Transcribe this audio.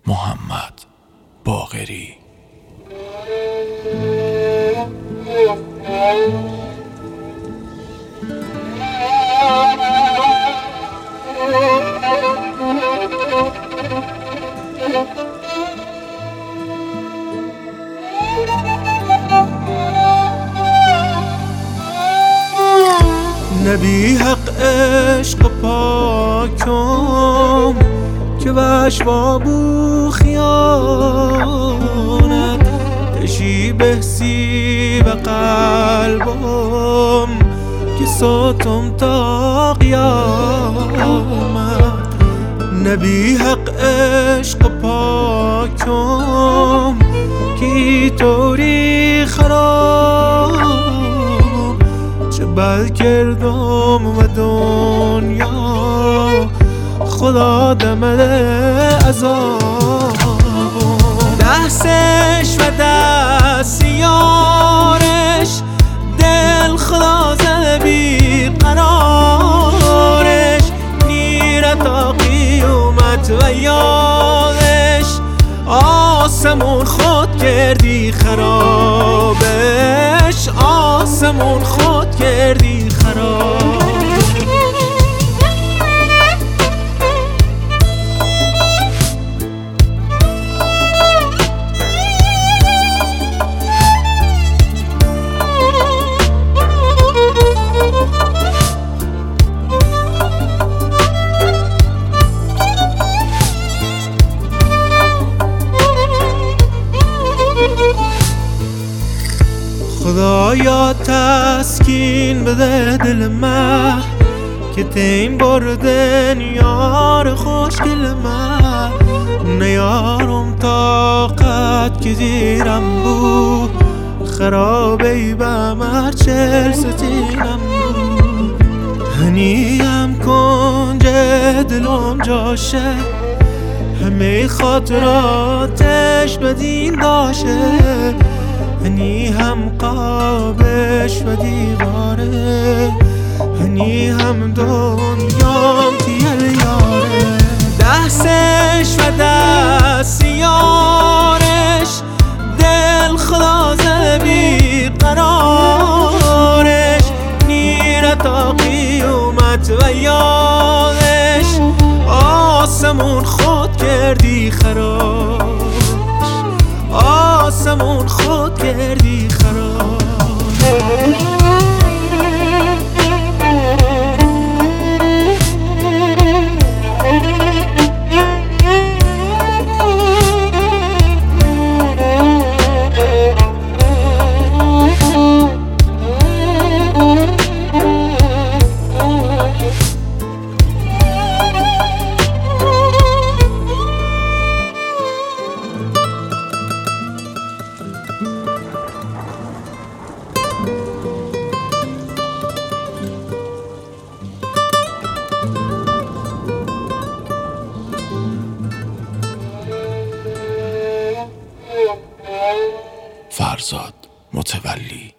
محمد باقری. نبی حق عشق پاکم که وش و بو خیانت تشی بحسی و قلبم که ساتم تا قیامت. نبی حق عشق پاکم که طوری خراب چه بد کردم و دنیا خدا دمده عذابم. دستش و دست یارش دل خدا زده بی قرارش، میره تا قیامت و یادش آسمون خود کردی خرابش، آسمون خود کردی خراب. خدایا تسکین بده دل من که تیم بردن یار خوشگل من. نیارم طاقت که زیرم بود خرابه بم هرچه ستینم بود. هنیم کنج دلم جاشه همه خاطراتش بدین داشه. هنی هم قابش و دیواره، هنی هم دنیام تیل یاره. دستش و دست یارش دل خدا زده بی قرارش، میره تا قیامت و یادش آسمون خود کردی خرابش، آسمون خود کردی خراب. فرزاد متولی.